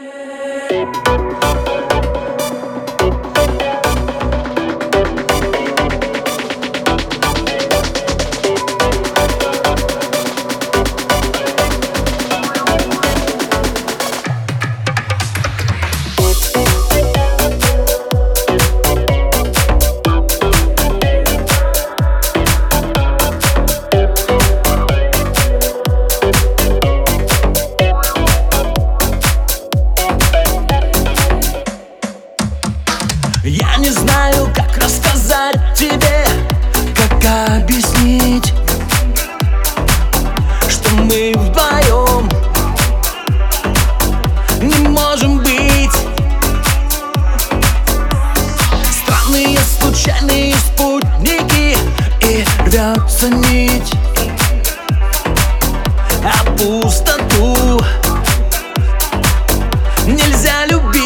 Я не знаю, как рассказать тебе, как объяснить, что мы вдвоем не можем быть. Странные случайные спутники, и рвется нить, а пустоту нельзя любить.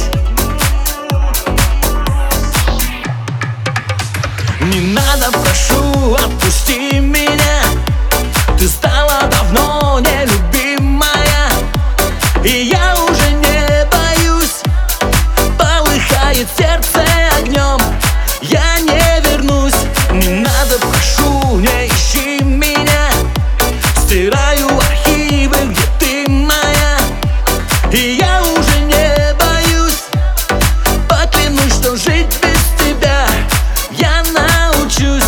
Не надо, прошу, отпусти меня. Ты стала давно нелюбимая, и я уже не боюсь. Полыхает сердце огнем, я не вернусь. Не надо, прошу, не ищи меня. Стираю архивы, где ты моя, и я уже не боюсь. Поклянусь, что жить без тебя я научусь.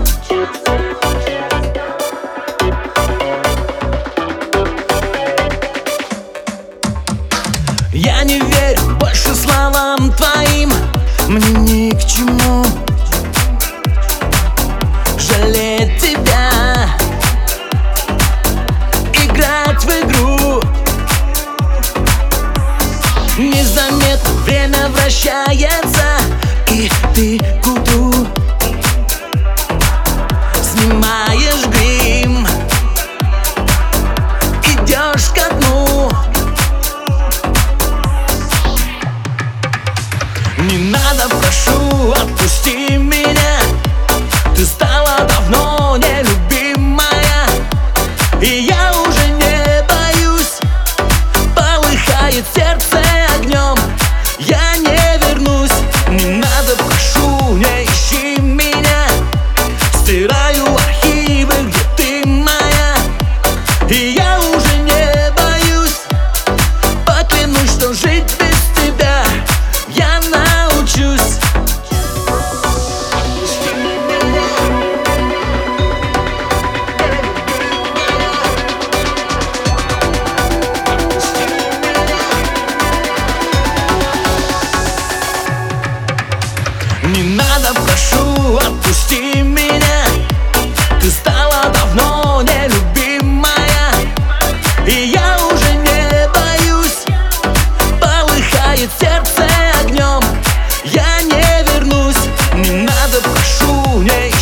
Я не верю больше словам твоим, мне ни к чему жалеть тебя, играть в игру. Незаметно время вращается, и ты к утру снимаешь грим, идешь ко дну. Не надо, прошу, отпусти меня. Ты стала давно нелюбимая, и я уже не боюсь. Полыхает сердце огнем, я не вернусь. Не надо, прошу, не ищи меня. Стираю архивы, где ты моя, и я уже не боюсь. Поклянусь, что жить без тебя я научусь. Не надо, прошу, отпусти меня. Ты стала давно нелюбимая, и я уже не боюсь. Полыхает сердце огнем, я не вернусь. Не надо, прошу, не